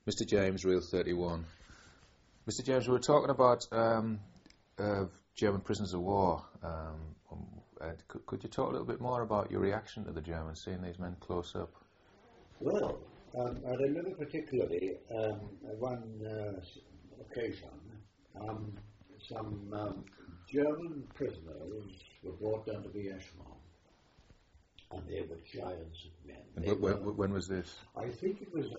Mr. James, Reel 31. Mr. James, we were talking about German prisoners of war. Could you talk a little bit more about your reaction to the Germans, seeing these men close up? Well, I remember particularly one occasion, some German prisoners were brought down to Vietnam, and they were giants of men. And when was this? I think it was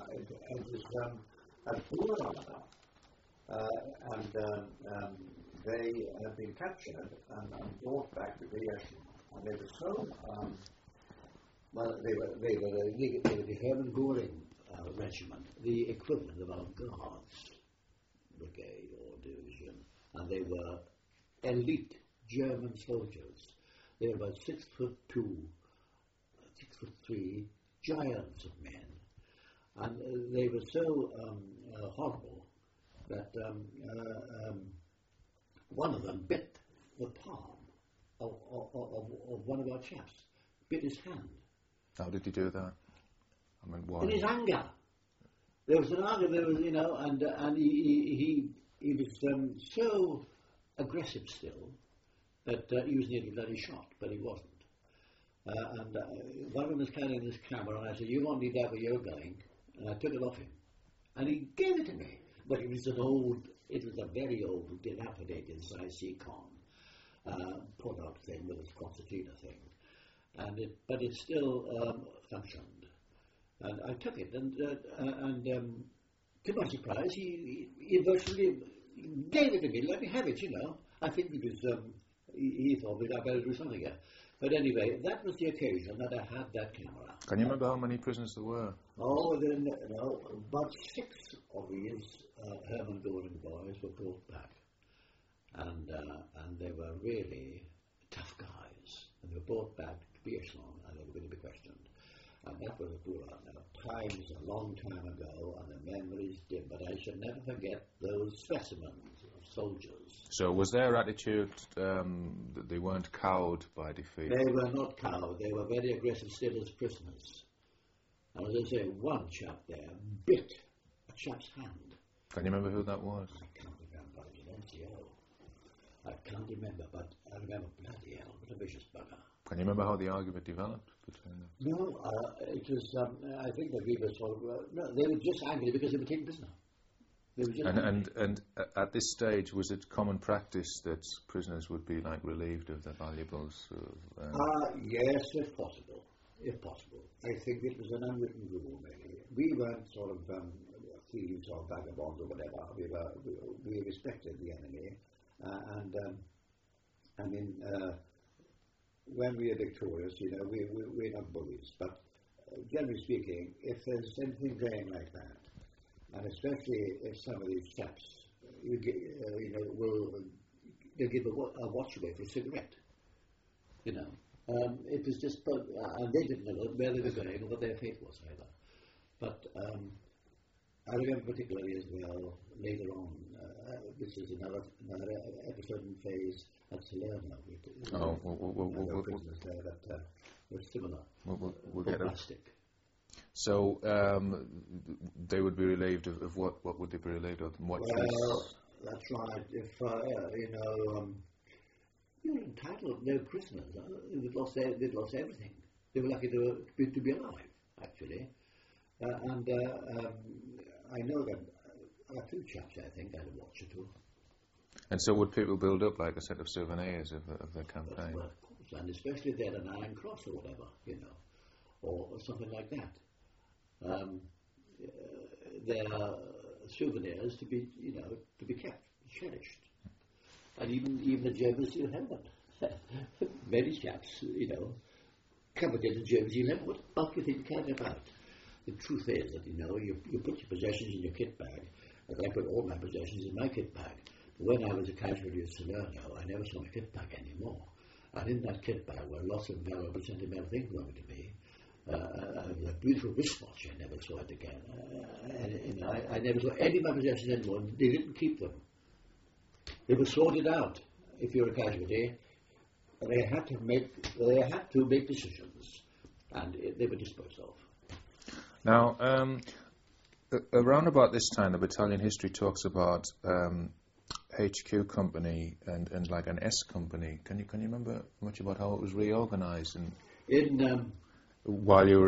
at Bularada, and they had been captured and brought back to Vietnam, and they were so well, they were the Hermann Göring regiment, the equivalent of our Guards brigade or division, and they were elite German soldiers. They were about 6'2", 6'3", giants of men, and they were so horrible that one of them bit the palm of one of our chaps, bit his hand. How did he do that? I mean, why? In his anger. There was an anger. There was, and he was so aggressive still that he was nearly bloody shot, but he wasn't. And one of them was carrying this camera, and I said, "You won't need that where you're going." And I took it off him, and he gave it to me. But it was a very old, dilapidated Zycon pull-out thing with its concertina thing. But it still functioned, and I took it, and to my surprise, he virtually gave it to me. Let me have it, I think it was he thought that I better do something here. But anyway, that was the occasion that I had that camera. Can you remember how many prisoners there were? Oh, about 6 of these Hermann Göring boys were brought back, and they were really tough guys, and they were brought back to Vietnam, and they were going to be questioned. And that was a Bulat. Now, time's a long time ago, and the memory's dim, but I shall never forget those specimens of soldiers. So was their attitude that they weren't cowed by defeat? They were not cowed. They were very aggressive still as prisoners. And as I say, one chap there bit a chap's hand. Can you remember who that was? I can't remember. It was an NCO. I can't remember, but I remember bloody hell, what a vicious bugger. Can you remember how the argument developed between them? No, it was, I think that we were sort of, no, they were just angry because they were taken prisoner. They were just and at this stage, was it common practice that prisoners would be relieved of their valuables? Yes, if possible. If possible. I think it was an unwritten rule, maybe. We weren't sort of thieves or vagabonds or whatever. We respected the enemy. When we are victorious, we're not bullies. But generally speaking, if there's anything going like that, and especially if some of these chaps, they'll give a watch away for a cigarette. It was just, and they didn't know where they were going or what their fate was either. But I remember particularly as well later on, this is another episode and phase at Salerno. Prisoners there that were similar. We'll get plastic. So they would be relieved of what? What would they be relieved of? That's right. If you were entitled, they were prisoners. They'd lost everything. They were lucky to be alive, actually. I know that a few chaps, I think, had a watch or two. And so would people build up like a set of souvenirs of their campaign? Well, of course, and especially if they had an iron cross or whatever, or something like that. They are souvenirs to be kept, cherished. And even the Germans still have them. Many chaps, coveted the Germans. What the fuck do you think they're about? The truth is that, you put your possessions in your kit bag, and I put all my possessions in my kit bag. But when I was a casualty of Salerno, I never saw my kit bag anymore. And in that kit bag were lots of valuable sentimental things belonging to me. A beautiful wristwatch, I never saw it again. I never saw any of my possessions anymore. They didn't keep them. They were sorted out. If you're a casualty, they had to make decisions, and they were disposed of. Now, around about this time, the battalion history talks about HQ company and like an S company. Can you remember much about how it was reorganised and while you were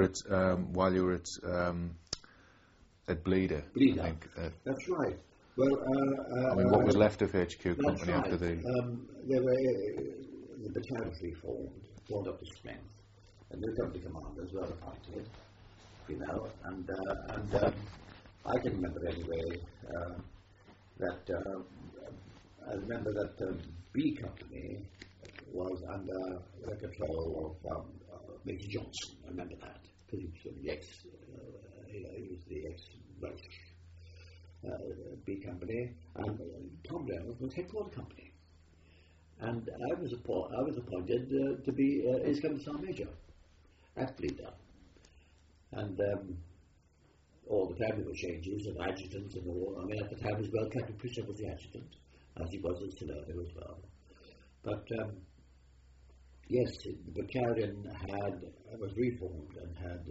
at Bleeder? Bleeder. I think. That's right. Well, I mean, what was left of HQ company right. after the? The battalion was reformed, formed up to strength, and new company commanders were appointed. You know, and I can remember anyway that I remember that B Company was under the control of Major Johnson. I remember that because he was the ex, he was the ex-Welsh B Company, and Tom Reynolds was headquarter company, and I was appointed to be his Commissar Major at Bleeder. And all the time there were changes of adjutants and all. I mean, at the time as well, Captain Pritchard was the adjutant, as he was at Salerno as well. But yes, the battalion was reformed and had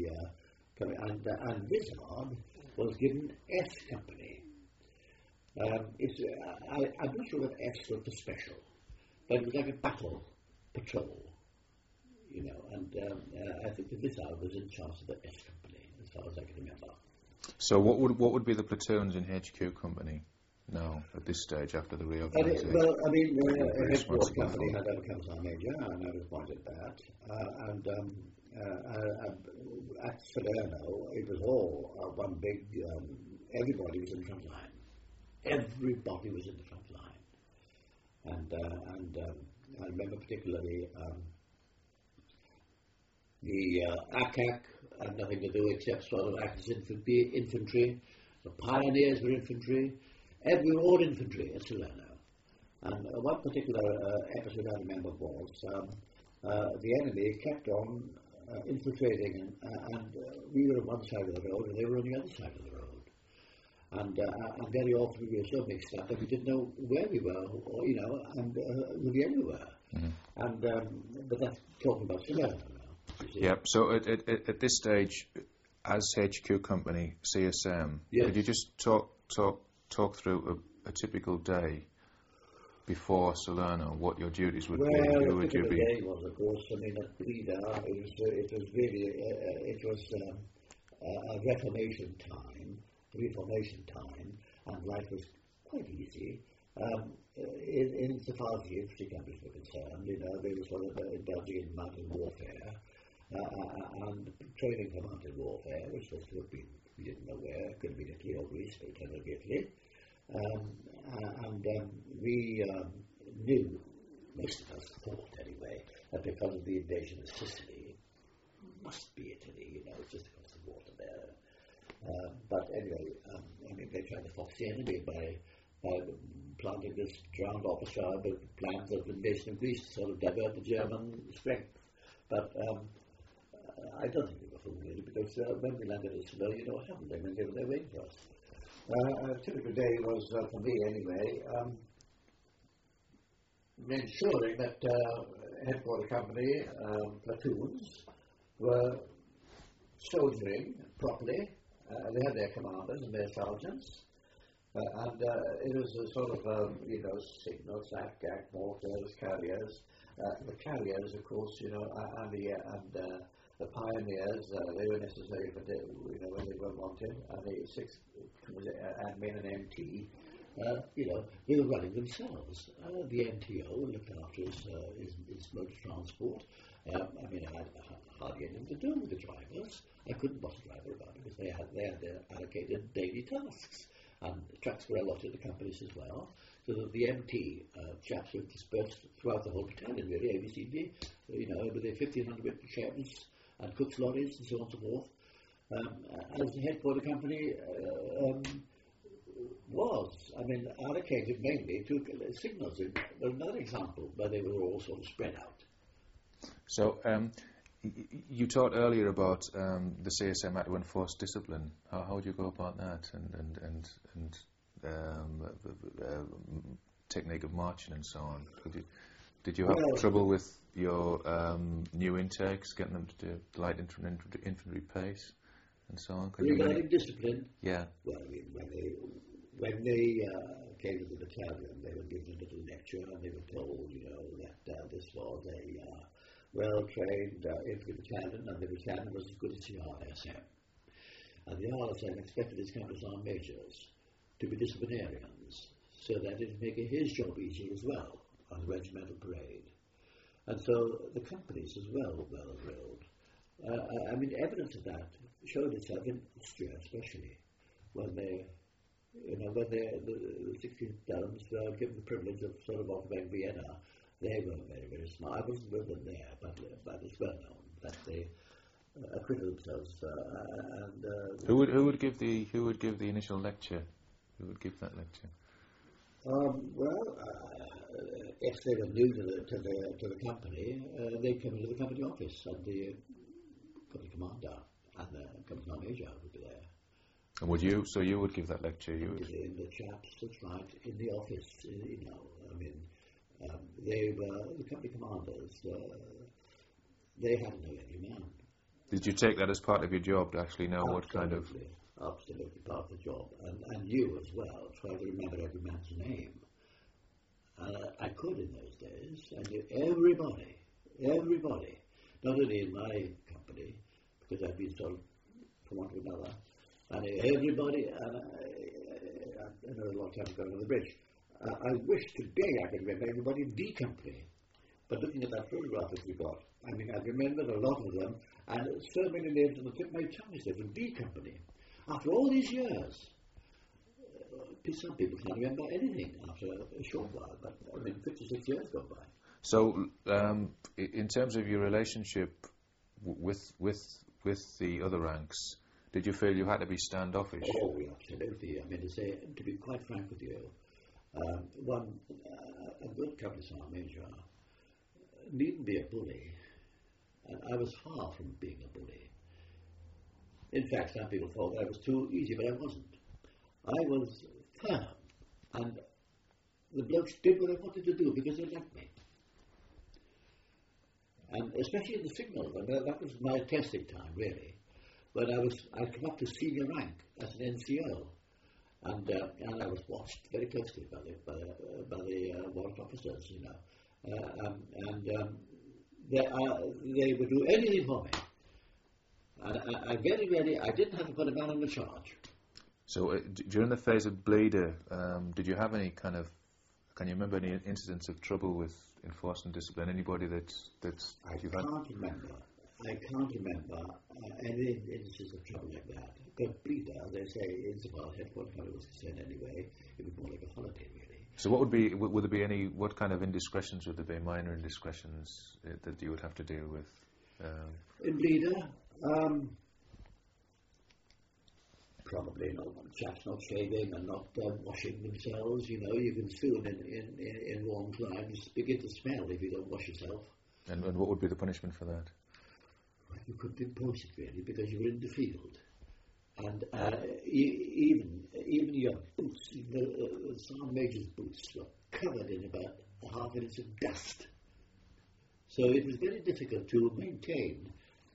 and Vizard was given S Company. I'm not sure what S stood for special, but it was like a battle patrol. You know, and I think that Vizard was in charge of the S Company, as far as I can remember. So what would be the platoons in HQ company now at this stage after the reorganisation? Well, I mean, headquarters company had a Commissar Major, and I was appointed that. At Salerno, it was all one big. Everybody was in the front line. Everybody was in the front line, and I remember particularly. The ACAC had nothing to do except sort of act as infantry. The pioneers were infantry. We were all infantry at Salerno. And one particular episode I remember was the enemy kept on infiltrating, and we were on one side of the road, and they were on the other side of the road. And very often we were so mixed up that we didn't know where we were, or, you know, and who the enemy were. Mm-hmm. And but that's talking about Salerno. Yeah. So at this stage, as HQ company CSM, yes. Could you just talk through a typical day before Salerno? What your duties would be? Well, a typical day was, of course, I mean, at Bleeder, it was really a reformation time, and life was quite easy. In so far as the infantry companies were concerned, you know, they were sort of indulging in mountain warfare. And training for mountain warfare, which was to have been, we didn't know where, it could have been Italy or Greece, but it turned out to be Italy. We knew, most of us thought anyway, that because of the invasion of Sicily, it must be Italy, you know, just across the water there. But anyway, I mean, they tried to fox the enemy by planting this drowned orchestra with plans of invasion of Greece to sort of divert the German strength. But I don't think we were fooled really, because when we landed at Salerno, you know what happened? They were waiting for us. A typical day was, for me anyway, ensuring that headquarter company platoons were soldiering properly. They had their commanders and their sergeants. And it was a sort of, you know, signals, ACAC, mortars, carriers. The carriers, of course, you know, and the pioneers, they were necessary for the, you know, when they were wanted, and the six admin and MT, you know, they were running themselves. The MTO looked after his motor transport. I mean, I had hardly anything to do with the drivers. I couldn't boss a driver about because they had their allocated daily tasks, and the trucks were allotted to companies as well. So that the MT chaps were dispersed throughout the whole battalion, really, ABCD, you know, with their 1,500 sheds and cook's lorries and so on and so forth. As the headquarter company was, I mean, allocated mainly to signals. Well, another example where they were all sort of spread out. So, you talked earlier about the CSM had to enforce discipline. How would you go about that? And technique of marching and so on. Did you have trouble with your new intakes, getting them to do light infantry pace? and so on? Can you Regarding discipline, yeah. well, I mean, when they came to the battalion, they were given a little lecture, and they were told, you know, that this was a well-trained infantry battalion, and the battalion was as good as the RSM. And the RSM expected his company sergeant majors to be disciplinarians, so that it would make his job easier as well on the regimental parade. And so the companies as well were well drilled. I mean, evidence of that showed itself in Austria, especially when the 16th Dons were given the privilege of sort of occupying Vienna. They were very, very smart. I wasn't with them there, but it's well known that they acquitted themselves. Who would give the initial lecture? Who would give that lecture? If they were new to the company, they came into the company office, and the company commander and the company sergeant major would be there. And would you? So you would give that lecture? You would? In the chaps, that's right, in the office. You know, I mean, they were the company commanders. They hadn't know every man. Did you take that as part of your job to actually know what kind of? Absolutely part of the job, and you as well. Try to remember every man's name. I could in those days. I knew everybody, not only in my company, because I'd been sort of from one to another. I knew everybody, and I know a long time ago on the bridge. I wish today I could remember everybody in D company, but looking at that photograph that we got, I mean, I remembered a lot of them, and so many names on the tip of my tongue from D company. After all these years, some people can't remember anything after a short while, but I mean, 56 years go by. So, in terms of your relationship with the other ranks, did you feel you had to be standoffish? Oh, absolutely. I mean, to be quite frank with you, a good company sergeant major needn't be a bully, and I was far from being a bully. In fact, some people thought I was too easy, but I wasn't. I was firm, and the blokes did what I wanted to do because they liked me. And especially in the signals, and that was my testing time, really. When I'd come up to senior rank as an NCO, and I was watched very closely by the warrant officers, you know, they would do anything for me. And I didn't have to put a man in the charge. So during the phase of Bleeder, did you have any kind of, can you remember any incidents of trouble with enforcing discipline? Anybody that's I can't remember any instances of trouble like that. But Bleeder, they say, insofar as headquarters was concerned anyway, it was more like a holiday, really. So would there be any, what kind of indiscretions would there be, minor indiscretions that you would have to deal with? In Bleeder, probably not chaps not shaving and not washing themselves. You know, you can soon in warm climes begin to smell if you don't wash yourself. And what would be the punishment for that? Well, you couldn't impose it really because you were in the field, and even your boots, the sergeant major's boots were covered in about a half an inch of dust. So it was very difficult to maintain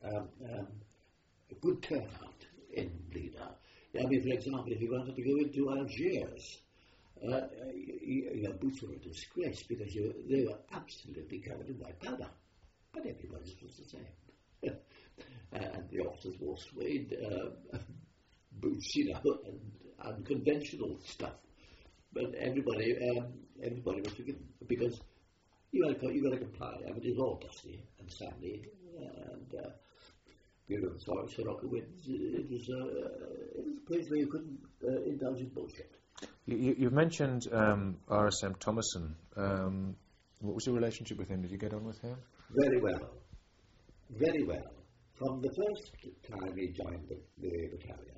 a good turnout in Bleeder. I mean, for example, if you wanted to go into Algiers, your boots were a disgrace because they were absolutely covered in white powder. But everybody's was the same. And the officers wore suede boots, you know, and unconventional stuff. But everybody was forgiven because you got to comply. I mean, it's all dusty and sandy, and you know, the Sirocco winds. It was a place where you couldn't indulge in bullshit. You've mentioned RSM Thomason. What was your relationship with him? Did you get on with him? Very well. Very well. From the first time he joined the battalion,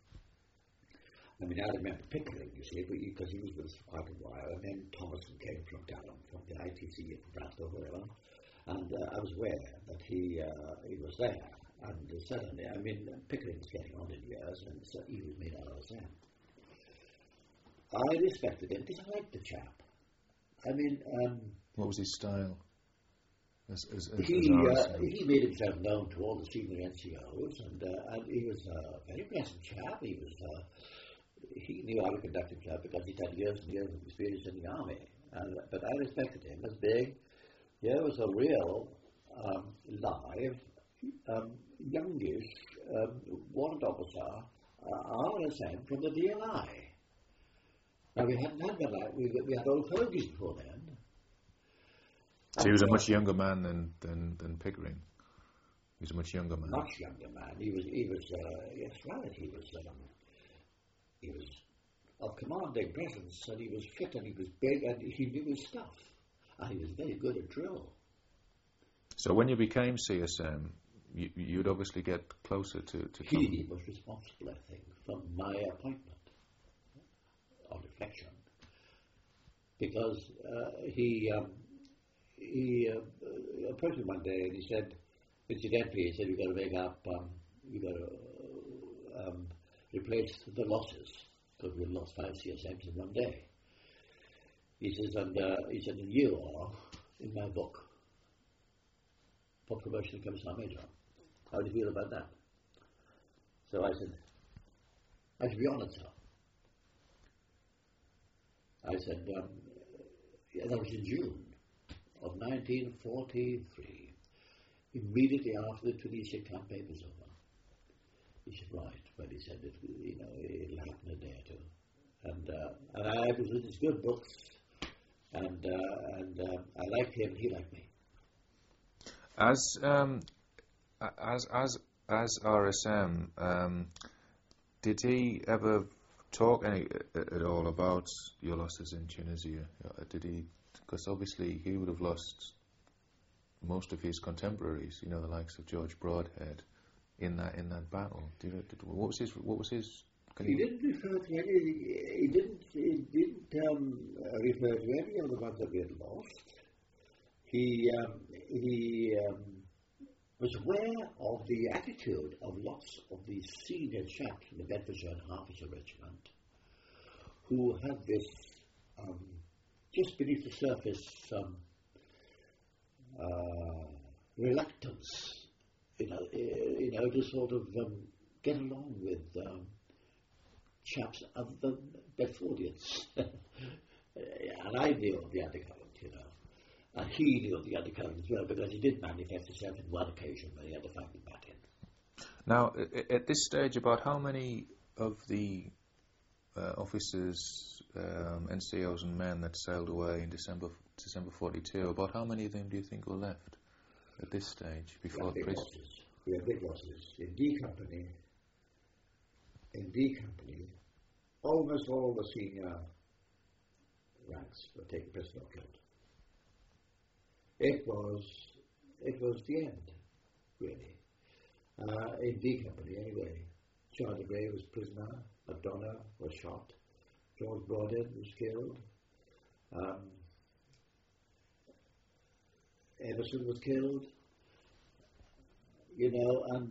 I mean, I remember Pickering, you see, because he was with us for quite a while, and then Thomason came from down, from the ITC in France or wherever, and I was aware that he was there, and suddenly, I mean, Pickering was getting on in years, and so he was made RSM. I respected him because I liked the chap. I mean... what was his style? He made himself known to all the senior NCOs, and he was a very pleasant chap. He knew how to conduct himself because he'd had years and years of experience in the army. But I respected him as being, here was a real, live, youngish warrant officer, RSM from the DLI. Now we hadn't had that. We had old fogies before then. So he was a much younger man than Pickering. He was a much younger man. Much younger man. He was. Yes, right. He was of commanding presence, and he was fit, and he was big, and he knew his stuff, and he was very good at drill. So when you became CSM, you'd obviously get closer to He was responsible, I think, for my appointment, on reflection, because he approached me one day and he said, incidentally, he said, we've got to make up, we've got to replace the losses, because we lost 5 CSMs in one day. He says, and you are in my book for promotion to Commissar Major. How do you feel about that? So I said, I should be honoured, sir. I said, that was in June of 1943, immediately after the Tunisian campaign was over. He said, right, but he said, it'll happen a day or two. And I was with his good books, and I liked him, and he liked me. As RSM, did he ever talk at all about your losses in Tunisia? Did he? Because obviously he would have lost most of his contemporaries, the likes of George Broadhead, in that battle. What was his? He didn't refer to any. He didn't refer to any of the ones that we had lost. He was aware of the attitude of lots of the senior chaps in the Bedfordshire and Hertfordshire Regiment, who had this just beneath the surface reluctance, to sort of get along with chaps other than Bedfordians. And I knew of the undercurrent, and he knew of the undercurrent as well, because he did manifest himself in one occasion when he had to fight with Batin. Now, at this stage, about how many of the officers, NCOs and men that sailed away in December 42, about how many of them do you think were left at this stage before the prison? We had big losses. In D Company, almost all the senior ranks were taken prisoner or killed. It was the end, really. In D Company, anyway. Charlie Gray was prisoner. MacDonough was shot. George Broadhead was killed. Everson was killed. And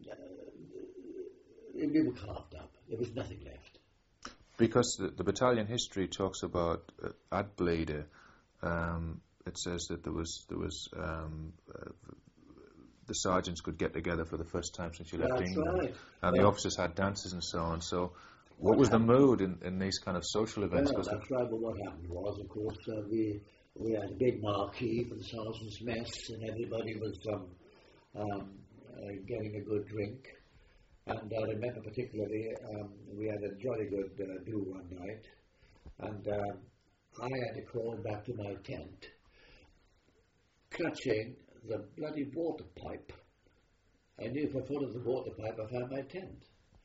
we were carved up. There was nothing left. Because the battalion history talks about at Bleda, it says that there was the sergeants could get together for the first time since you left England, right. And the officers had dances and so on. So, what was the mood in these kind of social events? Well, that's right. But what happened was, of course, we had a big marquee for the sergeant's mess, and everybody was getting a good drink. And I remember particularly, we had a jolly good do one night, and I had to crawl back to my tent, clutching the bloody water pipe. I knew if I followed the water pipe, I found my tent.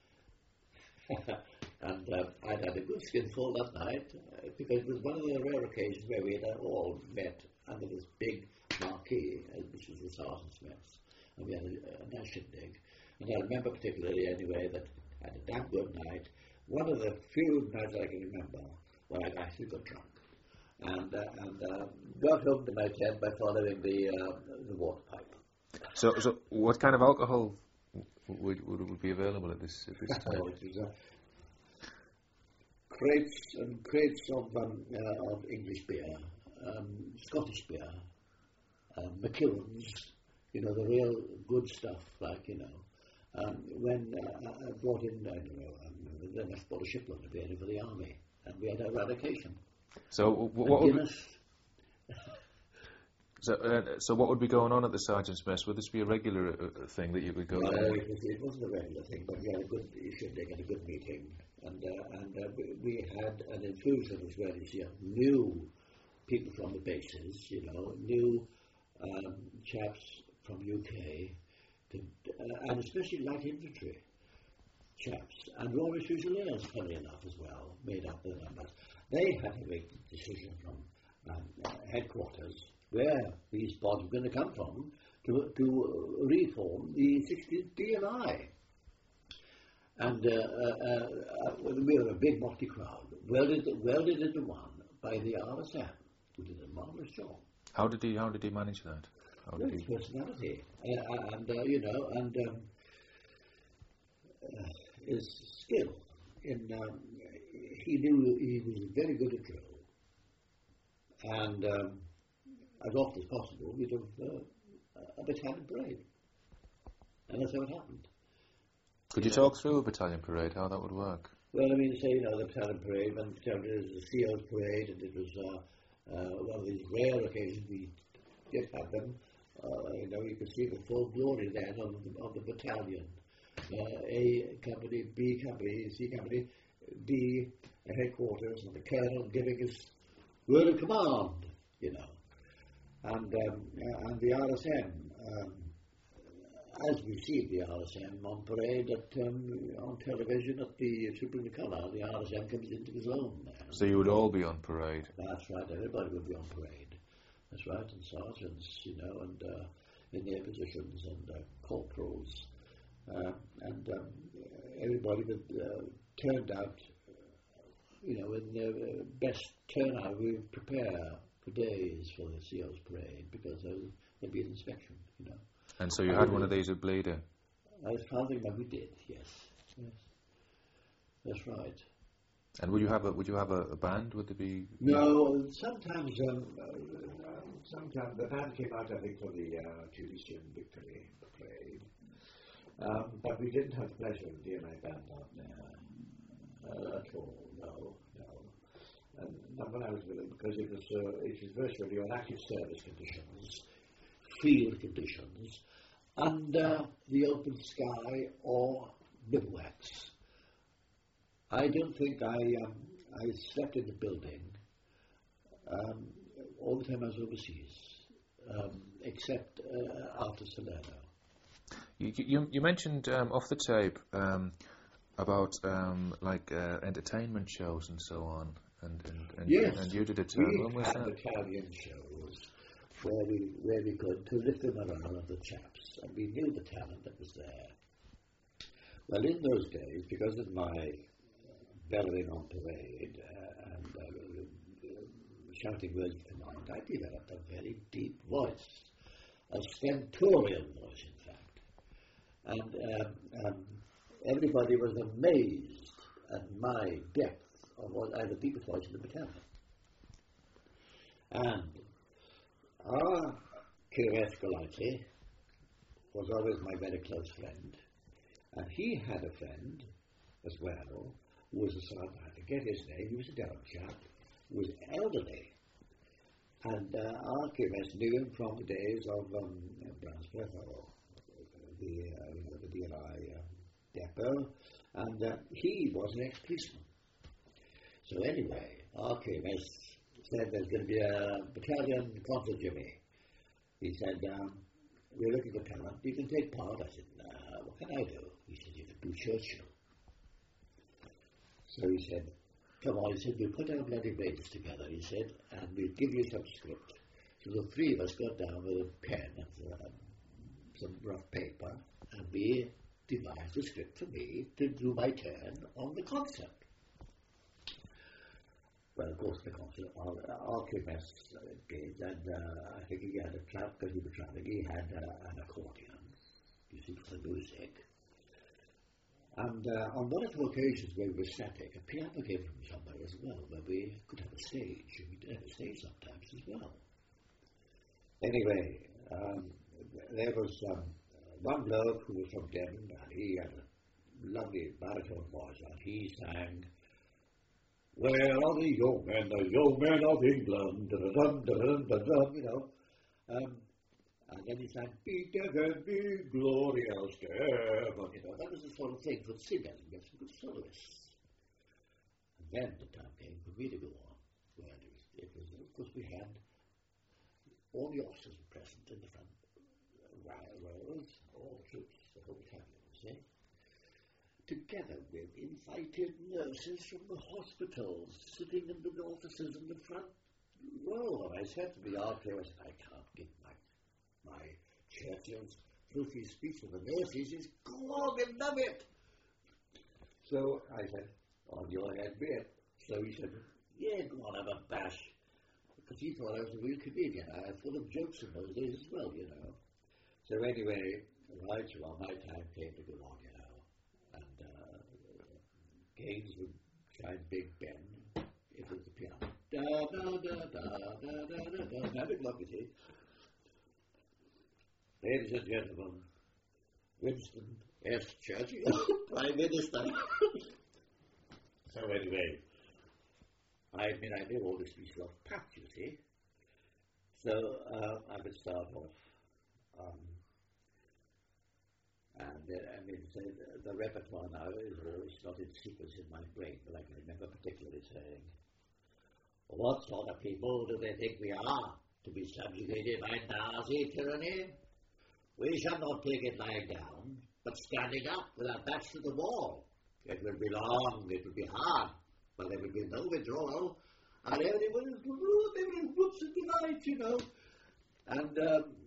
And I'd had a good skinful that night, because it was one of the rare occasions where we had all met under this big marquee, which was the sergeant's mess, and we had a nice shindig. And I remember particularly, anyway, that I had a damn good night. One of the few nights I can remember when I actually got drunk, and got home to my tent by following the water pipe. So what kind of alcohol would be available at this time? It was crates and crates of English beer, Scottish beer, McEwan's, you know, the real good stuff, like, you know. When I brought in, they must bought a shipload of beer for the army, and we had eradication. So what would so what would be going on at the sergeant's mess? Would this be a regular thing that you would go? No, it wasn't a regular thing, but we had a good. They had a good meeting, and we had an infusion as well. You see, of new people from the bases, you know, new chaps from UK, and especially light infantry chaps, and Royal Fusiliers, funny enough, as well, made up the numbers. They had to make the decision from headquarters where these bonds were going to come from to reform the 16th DNI. And we were a big motley crowd, welded into one by the RSM, who did a marvellous job. How did he manage that? His personality, his skill. He knew he was very good at drill, and as often as possible, we'd have a battalion parade, and that's how it happened. Could you talk through a battalion parade, how that would work? Well, I mean, say, you know, the battalion parade, when it was the CO's parade, and it was one of these rare occasions we did have them. You know, you could see the full glory then of the battalion. A company, B company, C company, D headquarters, and the colonel giving his word of command, you know. And the RSM, as we see the RSM on parade on television at the Supreme Colour, the RSM comes into his own there. So you would all be on parade? That's right, everybody would be on parade. That's right, and sergeants, you know, and in their positions, and corporals, and everybody that turned out, you know, in their best turnout. We would prepare for days for the CO's parade because there'd be an inspection, you know. And so you had one of these at Bleeder? As far as I think we did, yes. That's right. And would you have a band? Would there be? No, sometimes sometimes the band came out, I think, for the Tunisian victory parade, but we didn't have the pleasure of the DNI band out there at all. No. And not when I was with it, because it was virtually on active service conditions, field conditions, under the open sky or bivouacs. I don't think I slept in the building all the time I was overseas, except after Salerno. You mentioned off the tape about entertainment shows and so on, and yes, and you did a we had battalion shows where we could to lift the morale of the chaps, and we knew the talent that was there. Well, in those days, because of my bellowing on parade and shouting words of command, I developed a very deep voice, a stentorian voice, in fact. And everybody was amazed at my depth of what I had the deepest voice in the battalion. And our QS Galati was always my very close friend, and he had a friend as well who was a sergeant. I forget his name. He was a Durham chap who was elderly, and our QS knew him from the days of Brownsworth or the DLI depot, and he was an ex-policeman. So anyway, our QS said there's going to be a battalion concert, Jimmy. He said, we're looking for talent. You can take part. I said, what can I do? He said, you can do Churchill. So he said, come on. He said, we'll put our bloody brains together, he said, and we'll give you some script. So the three of us got down with a pen and some rough paper, and we devised a script for me to do my turn on the concert. Well, of course, the concert, our QMS gave, and I think he had a trap, because we were traveling, he had an accordion, you see, for the music. And on one of the occasions where we were static, a piano came from somewhere as well, where we could have a stage, and we did have a stage sometimes as well. Anyway, there was one bloke who was from Devon, and he had a lovely baritone voice, and he sang, "Where are the young men of England?" Da-da-dum, da-da-dum, da-da-dum, you know. And then he sang, "Be Devon, be glorious Devon," you know. That was the sort of thing for singers and get some good soloists. And then the time came for me to go on. Well, it was of course, we had all the officers were present in the front rows, all the troops, the whole battalion, see, together with invited nurses from the hospitals sitting in the officers in the front row. And I said to the archer, I can't give my Churchill's filthy speech to the nurses. He says, "Go on, they love it." So I said, "On your head be it." So he said, "Yeah, go on, have a bash." Because he thought I was a real comedian. I was full of jokes in those days as well, you know. So anyway, right, well, my time came to go on, you know. And Gaines would try Big Ben. It was the piano. Da da da da da da da da. Have it luck with it. Ladies and gentlemen, Winston S. Churchill, Prime Minister. So anyway, I knew all this piece of pat, you see. So I would start off. The repertoire now is not in sequence in my brain, but I can remember particularly saying, "What sort of people do they think we are, to be subjugated by Nazi tyranny? We shall not take it lying down, but standing up with our backs to the wall. It will be long, it will be hard, but there will be no withdrawal, and everyone whoops in delight, you know." And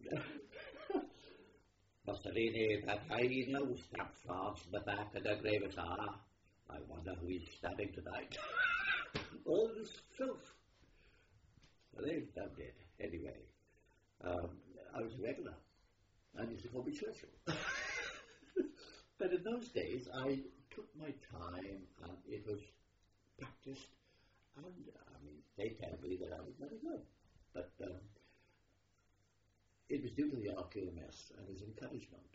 Mussolini, that hyena who stabbed France in the back of the Grey Bazaar. I wonder who he's stabbing tonight. All this filth. Well, they've done it. Anyway, I was a regular. And used to call me Churchill. But in those days, I took my time, and it was practiced, and, they tell me that I was very good. But it was due to the RKMS and his encouragement,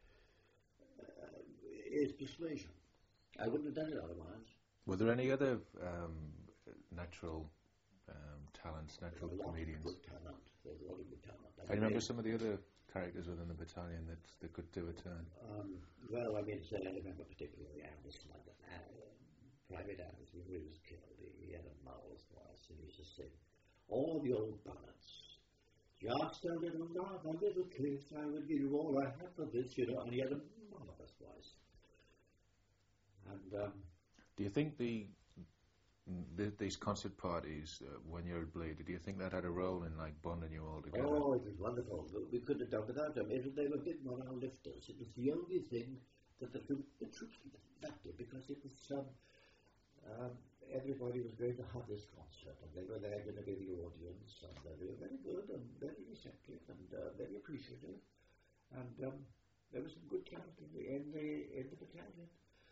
his persuasion. I wouldn't have done it otherwise. Were there any other natural talents, natural comedians? Good talent. There's a lot of good talent. I remember some of the other characters within the battalion that could do a turn. Well, I remember particularly Anderson, Private Anderson, when he was killed. He had a marvelous voice, and he used to sing all the old ballads. "Just a little love, a little kiss, I would give you all I have for this," you know, and he had a marvelous voice. And do you think these concert parties, when you're at Blade, do you think that had a role in bonding you all together? Oh, it was wonderful. We couldn't have done without them. They were big morale lifters. It was the only thing that the troops loved, because it was everybody was going to have this concert, and they were there going to be the audience, and they were very good and very receptive and very appreciative. And there was some good talent in the battalion.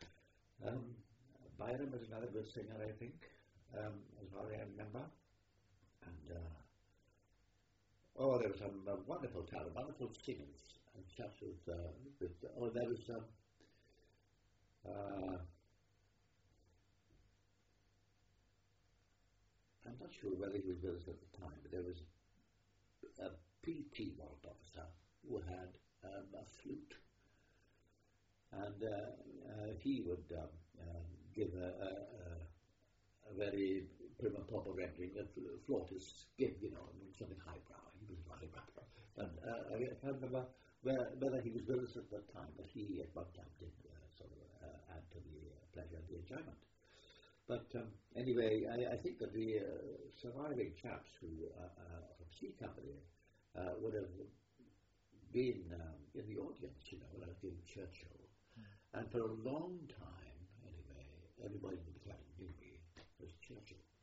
Byron was another good singer, I think, as far as I remember. And there was some wonderful talent, wonderful singers, and chaps there was I'm not sure whether he was with us at the time, but there was a PT warrant officer who had a flute, and he would give a very prim and proper rendering of flautist's gig, you know, something highbrow. He was highbrow. And I can't remember whether he was with us at that time, but he at one time did add to the pleasure and the enjoyment. But anyway, I think that the surviving chaps who from C Company would have been in the audience, you know, when I was doing Churchill. And for a long time, anyway, everybody in the battalion knew me as Churchill.